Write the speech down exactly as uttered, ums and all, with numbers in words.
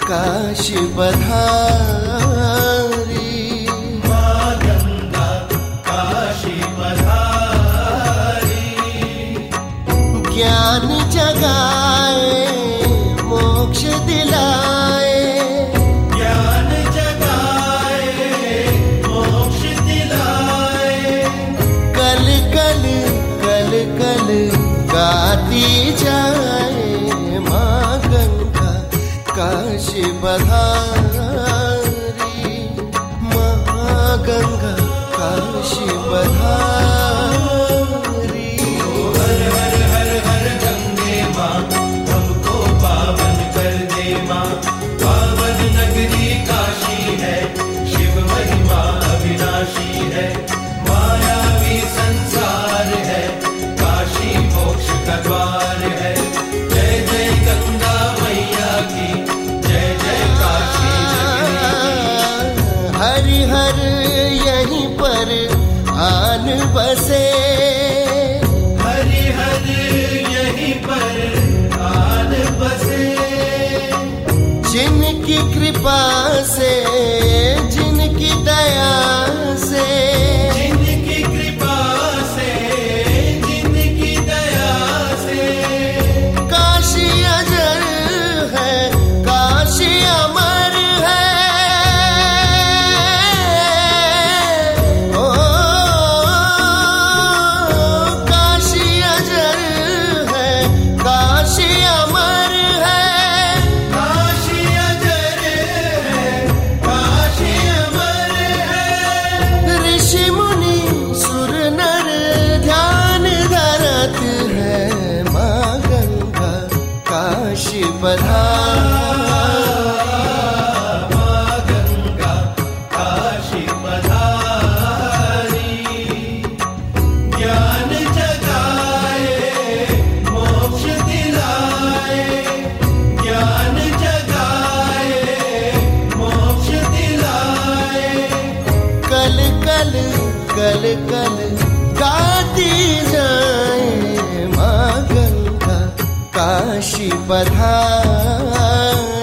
काशी पधारी। माँ गंगा काशी पधारी। ज्ञान जगाए मोक्ष दिलाए, ज्ञान जगाए मोक्ष दिलाए। कल कल कल कल गाती जाए माँ गंगा काशी पधारी। माँ गंगा काशी पधारी। हर हर हर हर गंगे माँ हमको पावन कर दे माँ। पावन नगरी काशी है, शिव महिमा अविनाशी है। मायावी संसार है, काशी मोक्ष का द्वार है। जय जय गंगा मैया की, जय जय काशी नगरी की। हरि हर यहीं पर आन बसे, हरि हर यहीं पर आन बसे। जिनकी कृपा से जिनकी दया से, जिनकी कृपा से जिनकी दया से। काशी अजर है काशी अमर है। ओ काशी अजर है काशी अमर है। काशी अजर है, काशी अमर है। ऋषि मुनि सुर नर ध्यान धरत है माँ गंगा काशी पधारी। माँ गंगा काशी पधारी। ज्ञान जगाए मोक्ष दिलाए। ज्ञान जगाए मोक्ष दिलाए। कल कल कल कल गाती जाए माँ गंगा काशी पधारी।